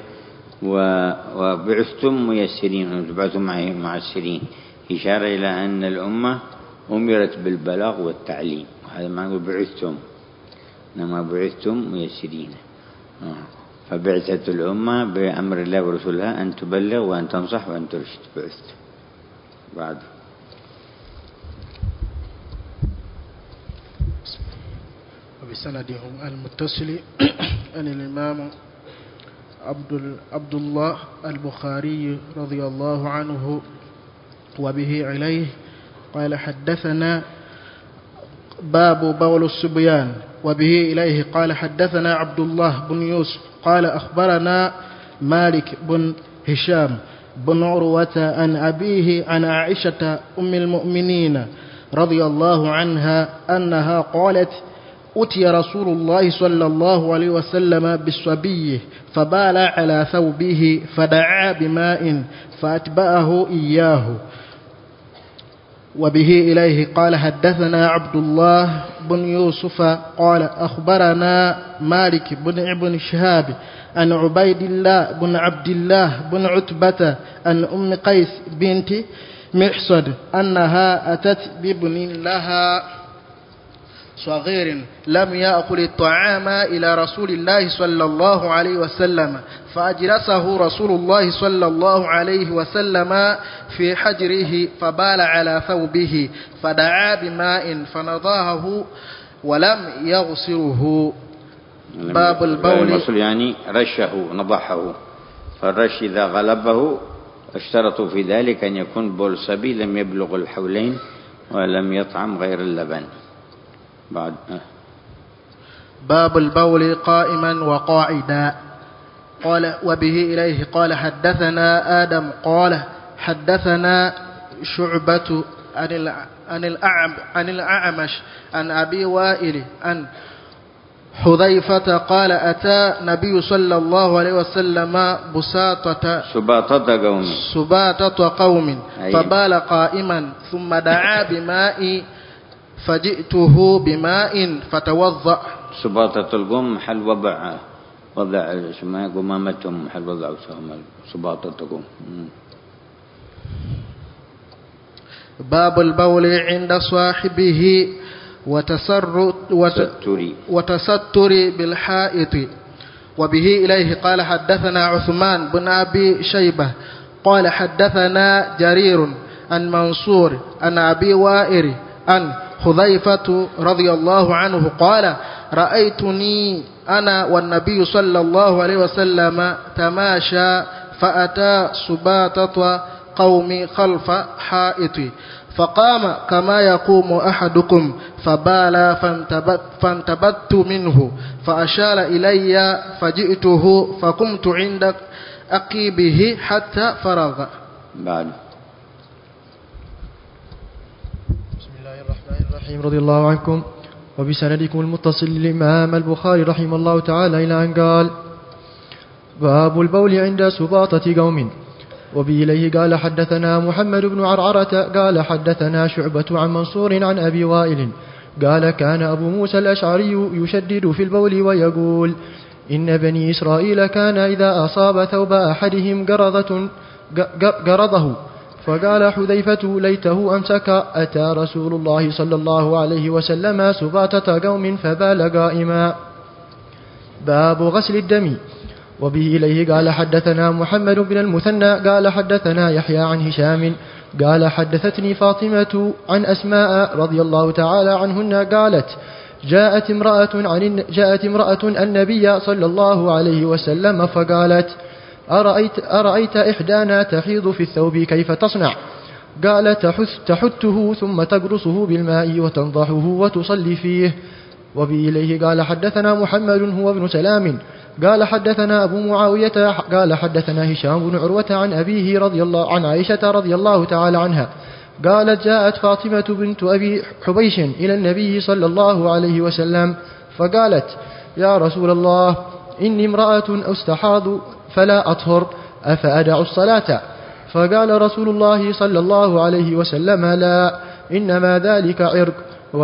وبعثتم ميسرين وتبعثم معسرين، إشارة إلى أن الأمة أمرت بالبلاغ والتعليم، وهذا ما نقول بعثتم، إنما بعثتم ميسرين. فبعثت الأمة بأمر الله ورسولها أن تبلغ وأن تنصح وأن ترشد. بعثت بعد. وبسندهم المتصل عن الإمام عبد الله البخاري رضي الله عنه وبه إليه قال حدثنا باب بول الصبيان. وبه إليه قال حدثنا عبد الله بن يوسف قال أخبرنا مالك بن هشام بن عروة عن أبيه عن عائشة أم المؤمنين رضي الله عنها أنها قالت أتي رسول الله صلى الله عليه وسلم بالصبي فبال على ثوبه فدعا بماء فأتبعه إياه. وبه إليه قال حدثنا عبد الله بن يوسف قال أخبرنا مالك بن ابن شهاب عن عبيد الله بن عبد الله بن عتبة عن أم قيس بنت محصن أنها أتت بابن لها صغير لم يأكل الطعام إلى رسول الله صلى الله عليه وسلم فأجلسه رسول الله صلى الله عليه وسلم في حجره فبال على ثوبه فدعا بماء فنضاهه ولم يغسله. باب البول يعني رشه نضحه، فالرش إذا غلبه اشترطوا في ذلك أن يكون بول صبي لم يبلغ الحولين ولم يطعم غير اللبن. بعد. باب البول قائما وقاعدا. قال وبه إليه قال حدثنا آدم قال حدثنا شعبة عن الأعمش عن أبي وائل عن حذيفة قال أتى نبي صلى الله عليه وسلم سباطة قوم فبال قائما ثم دعا بماء فجئته بماء فتوضأ. سباطة القوم محل وضع اسمها قمامتهم، محل وضع سباطة القوم. باب البول عند صاحبه وتستر بالحائط. وبه إليه قال حدثنا عثمان بن أبي شيبة قال حدثنا جرير عن منصور عن أبي وائل عن حذيفة رضي الله عنه قال رأيتني أنا والنبي صلى الله عليه وسلم تماشى فأتى سباطة قوم خلف حائط فقام كما يقوم أحدكم فبال فانتبت منه فأشار إلي فجئته فقمت عند أقيبه حتى فرغ. بعد. بسم الله الرحمن الرحيم. رضي الله عنكم. وبسندكم المتصل الإمام البخاري رحمه الله تعالى إلى أن قال باب البول عند سباطة قوم. وبإليه قال حدثنا محمد بن عرعرة قال حدثنا شعبة عن منصور عن أبي وائل قال كان أبو موسى الأشعري يشدد في البول ويقول إن بني إسرائيل كان إذا أصاب ثوب أحدهم قرضه فقال حذيفة ليته أمسك. أتى رسول الله صلى الله عليه وسلم سباطة قوم فبال قائما. باب غسل الدم. وبه إليه قال حدثنا محمد بن المثنى قال حدثنا يحيى عن هشام قال حدثتني فاطمة عن أسماء رضي الله تعالى عنهن قالت جاءت امرأة النبي صلى الله عليه وسلم فقالت: أرأيت إحدانا تحيض في الثوب كيف تصنع؟ قال: تحته ثم تقرصه بالماء وتنضحه وتصلي فيه. وبإليه قال حدثنا محمد هو ابن سلام قال حدثنا أبو معاوية قال حدثنا هشام بن عروة عن أبيه عن عائشة رضي الله تعالى عنها قالت: جاءت فاطمة بنت أبي حبيش إلى النبي صلى الله عليه وسلم فقالت: يا رسول الله، إني امرأة أستحاض فلا أطهر، أفأدع الصلاة؟ فقال رسول الله صلى الله عليه وسلم: لا، إنما ذلك عرق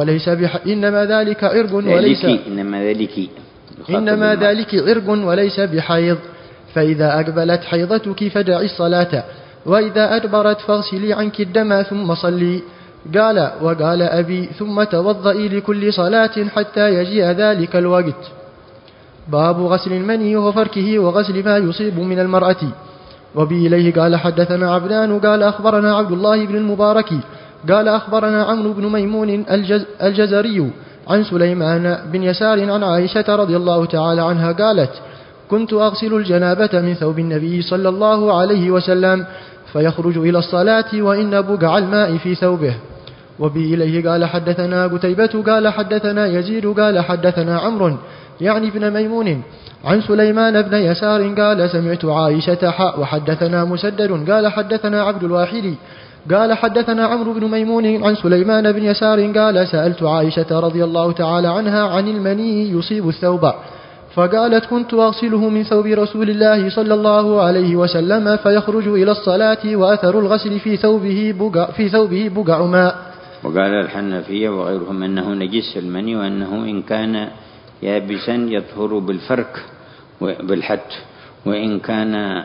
وليس بحيض، فإذا أقبلت حيضتك فدعي الصلاة، وإذا أدبرت فاغسلي عنك الدم ثم صلي. وقال أبي: ثم توضئي لكل صلاة حتى يجيء ذلك الوقت. باب غسل المني وفركه وغسل ما يصيب من المرأة. وبإليه قال حدثنا عبدان قال أخبرنا عبد الله بن المبارك قال أخبرنا عمرو بن ميمون الجزري عن سليمان بن يسار عن عائشة رضي الله تعالى عنها قالت: كنت أغسل الجنابة من ثوب النبي صلى الله عليه وسلم فيخرج إلى الصلاة وإن بقع الماء في ثوبه. وبإليه قال حدثنا قتيبة قال حدثنا يزيد قال حدثنا عمرو يعني بن ميمون عن سليمان بن يسار قال: سمعت عائشة وحدثنا مسدد قال حدثنا عبد الواحد قال حدثنا عمرو بن ميمون عن سليمان بن يسار قال: سألت عائشة رضي الله تعالى عنها عن المني يصيب الثوب، فقالت: كنت أغسله من ثوب رسول الله صلى الله عليه وسلم فيخرج إلى الصلاة وأثر الغسل في ثوبه بقع ماء. وقال الحنفية وغيرهم أنه نجس المني، وأنه إن كان يابسا يطهر بالفرك بالحت، وإن كان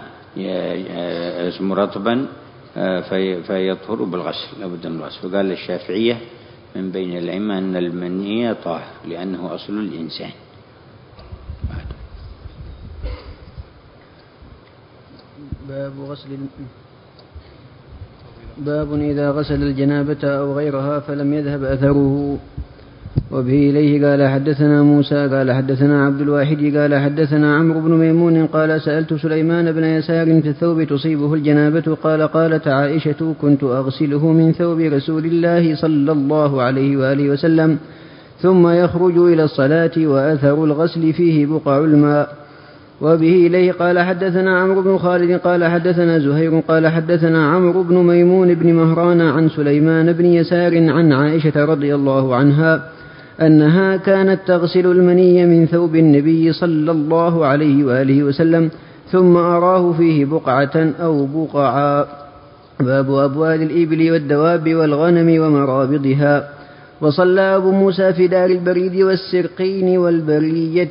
رطبا فيطهر بالغسل لابد من الغسل. وقال الشافعية من بين الأئمة أن المني طاهر لأنه أصل الإنسان. باب إذا غسل الجنابة أو غيرها فلم يذهب أثره. وبه إليه قال حدثنا موسى قال حدثنا عبد الواحد قال حدثنا عمرو بن ميمون قال: سألت سليمان بن يسار في الثوب تصيبه الجنابة قال: قالت عائشة: كنت أغسله من ثوب رسول الله صلى الله عليه وآله وسلم ثم يخرج إلى الصلاة وأثر الغسل فيه بقع الماء. وبه إليه قال حدثنا عمرو بن خالد قال حدثنا زهير قال حدثنا عمرو بن ميمون بن مهران عن سليمان بن يسار عن عائشة رضي الله عنها أنها كانت تغسل المني من ثوب النبي صلى الله عليه وآله وسلم ثم أراه فيه بقعة أو بقعا. باب أبوال الإبل والدواب والغنم ومرابضها. وصلى أبو موسى في دار البريد والسرقين والبرية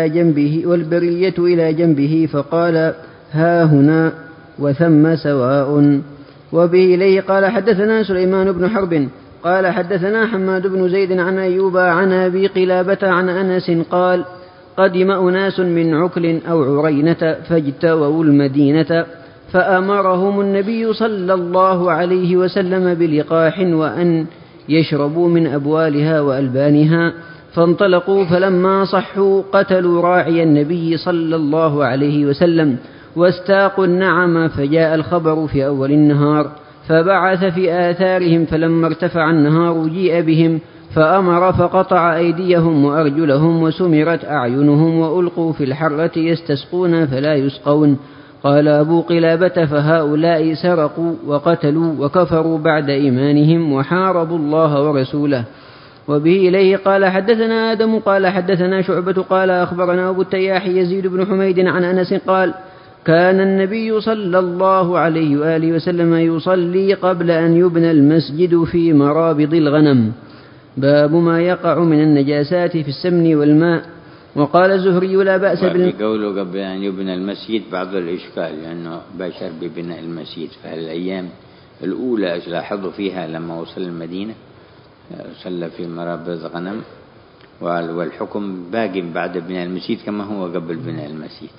إلى جنبه فقال: ها هنا وثم سواء. وبه إليه قال حدثنا سليمان بن حرب قال حدثنا حماد بن زيد عن أيوب عن أبي قلابة عن أنس قال: قدم أناس من عكل أو عرينة فاجتووا المدينة فأمرهم النبي صلى الله عليه وسلم بلقاح وأن يشربوا من أبوالها وألبانها، فانطلقوا فلما صحوا قتلوا راعي النبي صلى الله عليه وسلم واستاقوا النعم، فجاء الخبر في أول النهار فبعث في آثارهم، فلما ارتفع النهار جيء بهم فأمر فقطع أيديهم وأرجلهم وسمرت أعينهم وألقوا في الحرة يستسقون فلا يسقون. قال أبو قلابة: فهؤلاء سرقوا وقتلوا وكفروا بعد إيمانهم وحاربوا الله ورسوله. وبه إليه قال حدثنا آدم قال حدثنا شعبة قال أخبرنا أبو التياح يزيد بن حميد عن أنس قال: كان النبي صلى الله عليه وآله وسلم يصلي قبل أن يبنى المسجد في مرابض الغنم. باب ما يقع من النجاسات في السمن والماء. وقال الزهري: لا بأس بقوله قبل أن يبنى المسجد بعض الإشكال لأنه باشر ببناء المسجد، فالأيام الأولى لاحظوا فيها لما وصل المدينة صلى في مرابض غنم، والحكم باق بعد بناء المسجد كما هو قبل بناء المسجد.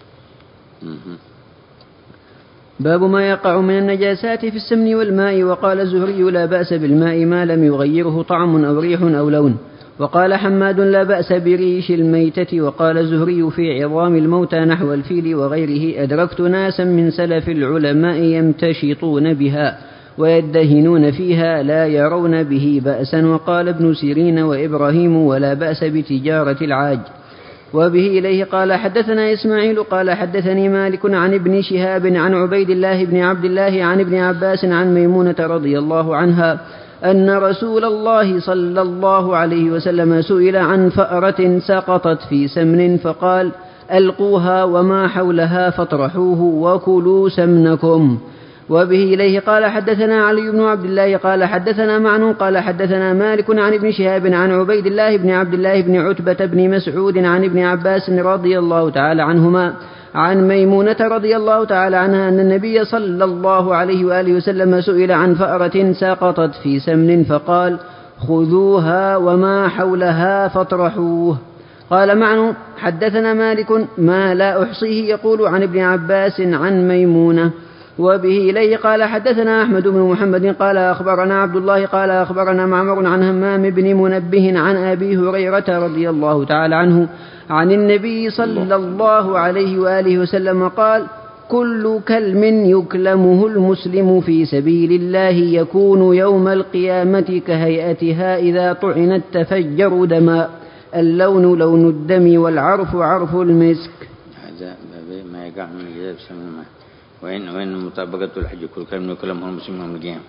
باب ما يقع من النجاسات في السمن والماء. وقال الزهري: لا بأس بالماء ما لم يغيره طعم أو ريح أو لون. وقال حماد لا بأس بريش الميتة. وقال الزهري في عظام الموتى نحو الفيل وغيره أدركت ناسا من سلف العلماء يمتشطون بها ويدهنون فيها لا يرون به بأسا. وقال ابن سيرين وإبراهيم ولا بأس بتجارة العاج. وبه إليه قال حدثنا إسماعيل قال حدثني مالك عن ابن شهاب عن عبيد الله بن عبد الله عن ابن عباس عن ميمونة رضي الله عنها أن رسول الله صلى الله عليه وسلم سئل عن فأرة سقطت في سمن فقال ألقوها وما حولها فاطرحوه وكلوا سمنكم. وبه إليه قال حدثنا علي بن عبد الله قال حدثنا معن قال حدثنا مالك عن ابن شهاب عن عبيد الله بن عبد الله بن عتبة بن مسعود عن ابن عباس رضي الله تعالى عنهما عن ميمونة رضي الله تعالى عنها أن النبي صلى الله عليه وآله وسلم سئل عن فأرة سقطت في سمن فقال خذوها وما حولها فاطرحوه. قال معن حدثنا مالك ما لا أحصيه يقول عن ابن عباس عن ميمونة. وبه إليه قال حدثنا أحمد بن محمد قال أخبرنا عبد الله قال أخبرنا معمر عن همام بن منبه عن أبي هريرة رضي الله تعالى عنه عن النبي صلى الله عليه وآله وسلم قال كل كلم يكلمه المسلم في سبيل الله يكون يوم القيامة كهيئتها إذا طعنت تفجر دماء اللون لون الدم والعرف عرف المسك. هذا ما يقع من الجزاء بسم وإن مطابقة الحج كل كلمة يكلمه المسلم يوم القيامة.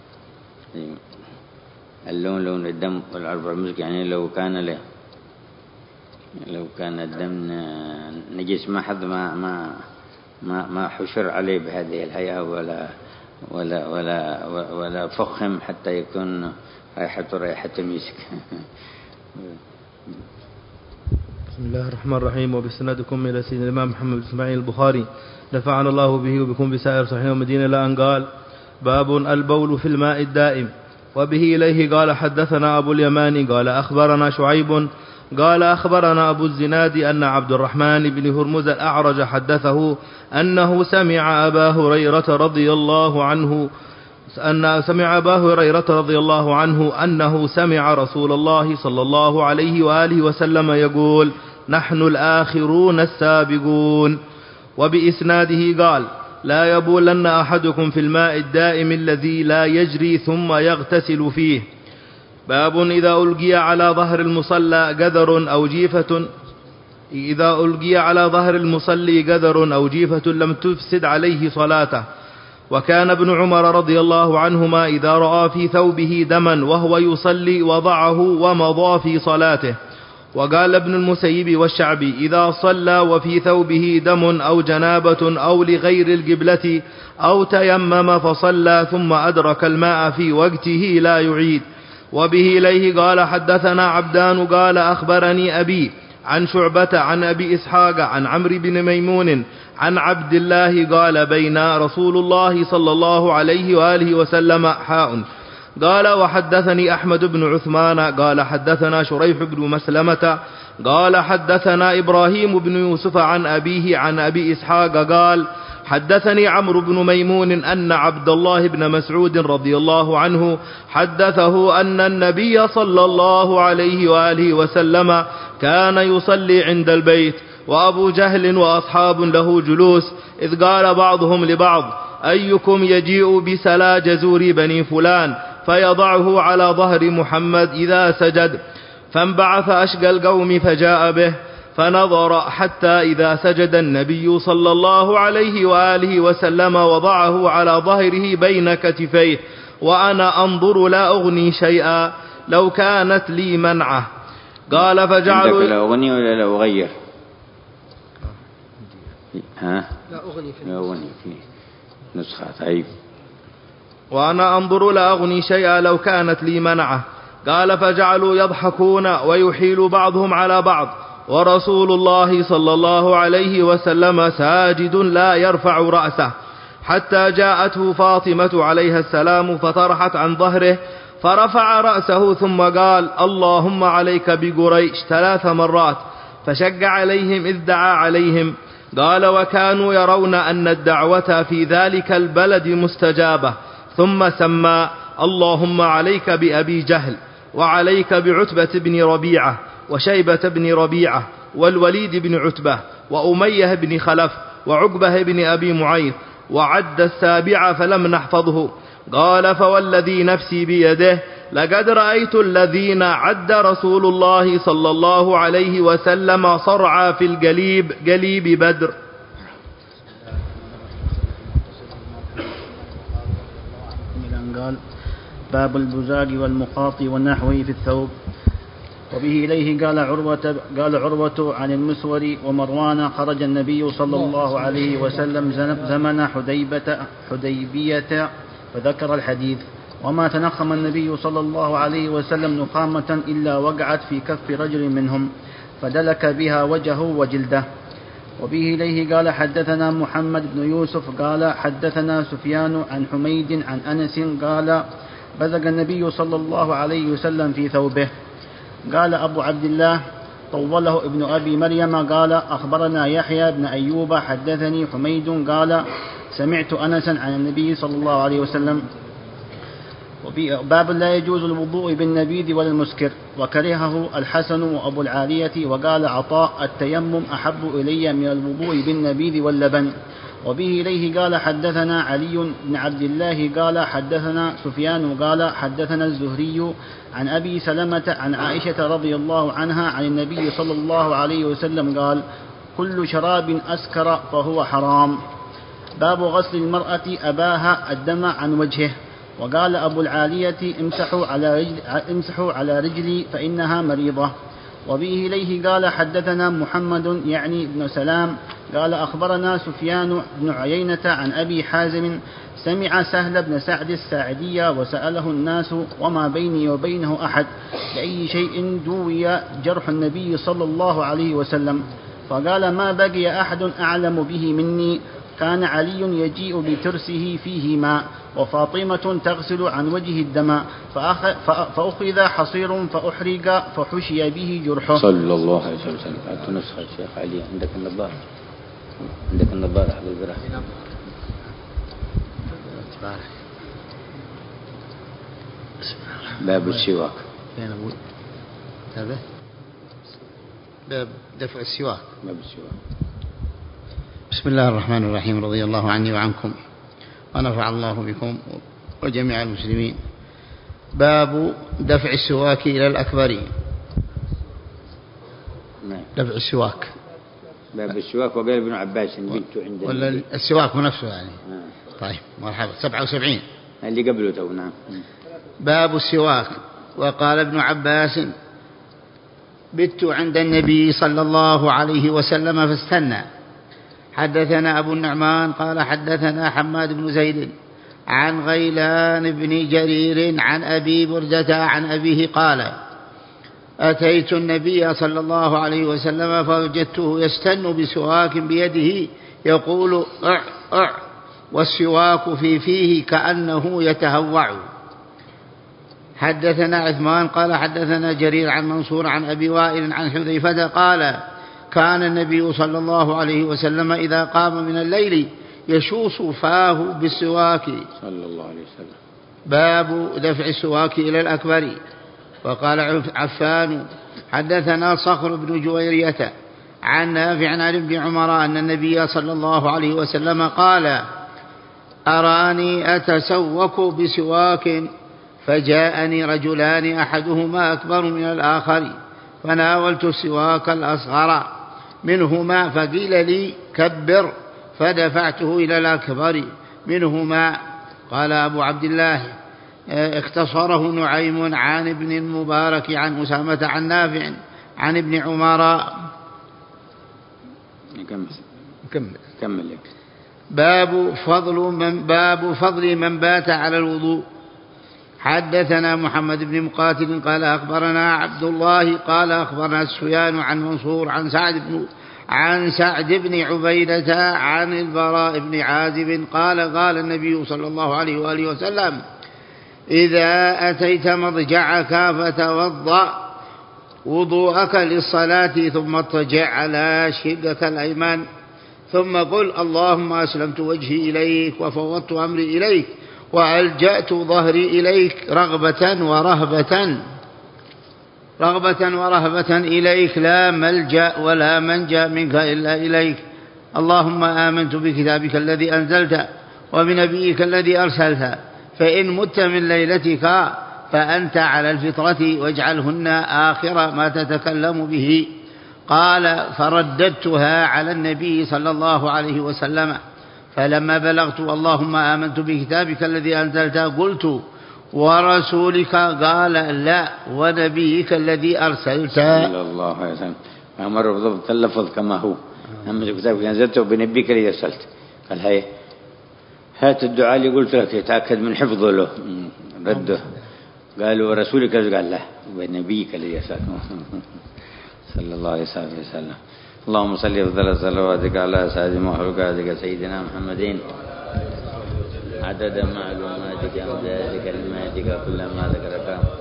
اللون لون الدم والعرف المسك يعني لو كان الدم نجس ما حد ما حشر عليه بهذه الهيئة ولا فخم حتى يكون رائحة المسك. بسم الله الرحمن الرحيم. وبسندكم إلى سيدنا الإمام محمد بن إسماعيل البخاري نفعنا الله به وبكم بسائر صحيح المدينة إلى أن قال باب البول في الماء الدائم. وبه إليه قال حدثنا أبو اليمان قال أخبرنا شعيب قال أخبرنا أبو الزناد أن عبد الرحمن بن هرمز الأعرج حدثه أنه سمع أبا هريرة رضي الله عنه أنه سمع رسول الله صلى الله عليه وآله وسلم يقول نحن الآخرون السابقون. وبإسناده قال لا يبولن أحدكم في الماء الدائم الذي لا يجري ثم يغتسل فيه. باب إذا ألقي على ظهر المصلى قدر أو جيفة لم تفسد عليه صلاته. وكان ابن عمر رضي الله عنهما إذا رأى في ثوبه دما وهو يصلي وضعه ومضى في صلاته. وقال ابن المسيب والشعبي إذا صلى وفي ثوبه دم أو جنابة أو لغير القبلة أو تيمم فصلى ثم أدرك الماء في وقته لا يعيد. وبه إليه قال حدثنا عبدان قال أخبرني أبي عن شعبة عن أبي إسحاق عن عمرو بن ميمون عن عبد الله قال بين رسول الله صلى الله عليه وآله وسلم حاء. قال وحدثني أحمد بن عثمان قال حدثنا شريح بن مسلمة قال حدثنا إبراهيم بن يوسف عن أبيه عن أبي إسحاق قال حدثني عمرو بن ميمون أن عبد الله بن مسعود رضي الله عنه حدثه أن النبي صلى الله عليه وآله وسلم كان يصلي عند البيت وأبو جهل وأصحاب له جلوس إذ قال بعضهم لبعض أيكم يجيء بسلا جزور بني فلان فيضعه على ظهر محمد إذا سجد. فانبعث أشقى القوم فجاء به فنظر حتى إذا سجد النبي صلى الله عليه وآله وسلم وضعه على ظهره بين كتفيه وأنا أنظر لا أغني شيئا لو كانت لي منعه. قال فجعلوا لا أغني ولا لا أغير لا أغني في نسخة طيب. وأنا أنظر لا أغني شيئا لو كانت لي منعه. قال فجعلوا يضحكون ويحيل بعضهم على بعض ورسول الله صلى الله عليه وسلم ساجد لا يرفع رأسه حتى جاءته فاطمة عليها السلام فطرحت عن ظهره فرفع رأسه ثم قال اللهم عليك بقريش 3 مرات فشق عليهم إذ دعا عليهم. قال وكانوا يرون أن الدعوة في ذلك البلد مستجابة ثم سمى اللهم عليك بأبي جهل. وعليك بعتبة بن ربيعة وشيبة بن ربيعة والوليد بن عتبة وأمية بن خلف وعقبة بن أبي معيط، وعد السابع فلم نحفظه. قال فوالذي نفسي بيده لقد رأيت الذين عد رسول الله صلى الله عليه وسلم صرعى في القليب قليب بدر. قال باب البزاق والمخاط والنحو في الثوب. وبه إليه قال عروة عن المسور ومروان خرج النبي صلى الله عليه وسلم زمن حديبية فذكر الحديث. وما تنخم النبي صلى الله عليه وسلم نخامة إلا وقعت في كف رجل منهم فدلك بها وجهه وجلده. وبه إليه قال حدثنا محمد بن يوسف قال حدثنا سفيان عن حميد عن أنس قال بزق النبي صلى الله عليه وسلم في ثوبه. قال أبو عبد الله طوله ابن أبي مريم قال أخبرنا يحيى بن أيوب حدثني حميد قال سمعت أنسا عن النبي صلى الله عليه وسلم. باب لا يجوز الوضوء بالنبيذ والمسكر وكرهه الحسن وأبو العالية. وقال عطاء التيمم أحب إلي من الوضوء بالنبيذ واللبن. وبه إليه قال حدثنا علي بن عبد الله قال حدثنا سفيان قال حدثنا الزهري عن أبي سلمة عن عائشة رضي الله عنها عن النبي صلى الله عليه وسلم قال كل شراب أسكر فهو حرام. باب غسل المرأة أباها الدم عن وجهه. وقال أبو العالية امسحوا على رجلي فإنها مريضة. وبه إليه قال حدثنا محمد يعني بن سلام قال أخبرنا سفيان بن عيينة عن أبي حازم سمع سهل بن سعد الساعدي وسأله الناس وما بيني وبينه أحد لأي شيء دوي جرح النبي صلى الله عليه وسلم. فقال ما بقي أحد أعلم به مني. كان علي يجيء بترسه فيه ماء وفاطمة تغسل عن وجه الدم فأخذ حصير فأحرق فحشي به جرحه. صلى الله عليه وسلم. أعطوا نسخة الشيخ علي. عندك النظارة حق الجرح. باب السواك. باب دفع السواك. بسم الله الرحمن الرحيم. رضي الله عني وعنكم ونفع الله بكم وجميع المسلمين. باب دفع السواك إلى الأكبر. دفع السواك. باب السواك. وقال ابن عباس بنته عند ولا السواك نفسه يعني. طيب مرحبا. 77 اللي قبله تو. نعم. باب السواك. وقال ابن عباس بت عند النبي صلى الله عليه وسلم فاستنى. حدثنا أبو النعمان قال حدثنا حماد بن زيد عن غيلان بن جرير عن أبي بردة عن أبيه قال أتيت النبي صلى الله عليه وسلم فوجدته يستن بسواك بيده يقول أع أع والسواك في فيه كأنه يتهوع. حدثنا عثمان قال حدثنا جرير عن منصور عن أبي وائل عن حذيفة قال كان النبي صلى الله عليه وسلم إذا قام من الليل يشوص فاه بالسواك صلى الله عليه وسلم. باب دفع السواك إلى الأكبر. وقال عفان حدثنا صخر بن جويرية عن نافع عن ابن عمر أن النبي صلى الله عليه وسلم قال أراني أتسوك بسواك فجاءني رجلان أحدهما أكبر من الآخر فناولت السواك الأصغر منهما فقيل لي كبر فدفعته إلى الأكبر منهما. قال أبو عبد الله اختصره نعيم عن ابن المبارك عن أسامة عن نافع عن ابن عمر. كمل. باب فضل من بات على الوضوء. حدثنا محمد بن مقاتل قال أخبرنا عبد الله قال أخبرنا سفيان عن منصور عن سعد بن عبيدة عن البراء بن عازب قال قال النبي صلى الله عليه وآله وسلم إذا أتيت مضجعك فتوضأ وضوءك للصلاة ثم اضطجع على شقك الأيمن ثم قل اللهم أسلمت وجهي إليك وفوضت أمري إليك وألجأت ظهري إليك رغبة ورهبة. رغبة ورهبة إليك لا ملجأ ولا منجأ منك إلا إليك. اللهم آمنت بكتابك الذي أنزلت وبنبيك الذي أرسلت، فإن مت من ليلتك فأنت على الفطرة واجعلهن آخر ما تتكلم به. قال فرددتها على النبي صلى الله عليه وسلم، فلما بلغت اللهم آمنت بكتابك الذي أنزلت قلت ورسولك؟ قال لا ونبيك الذي أرسلت. صلى الله عليه وسلم. أمر بضبط اللفظ كما هو، آمنت بكتابك الذي أنزلت وبنبيك الذي أرسلت. قال هي هات الدعاء اللي قلت لك يتأكد من حفظه له، رده. قالوا ورسولك؟ قال لا ونبيك الذي أرسلت. صلى الله عليه وسلم. اللهم صل وسلم صلواتك على سيد مخلوقاتك سيدنا محمد عدد معلوماتك أمداد كلماتك كلما ذكرك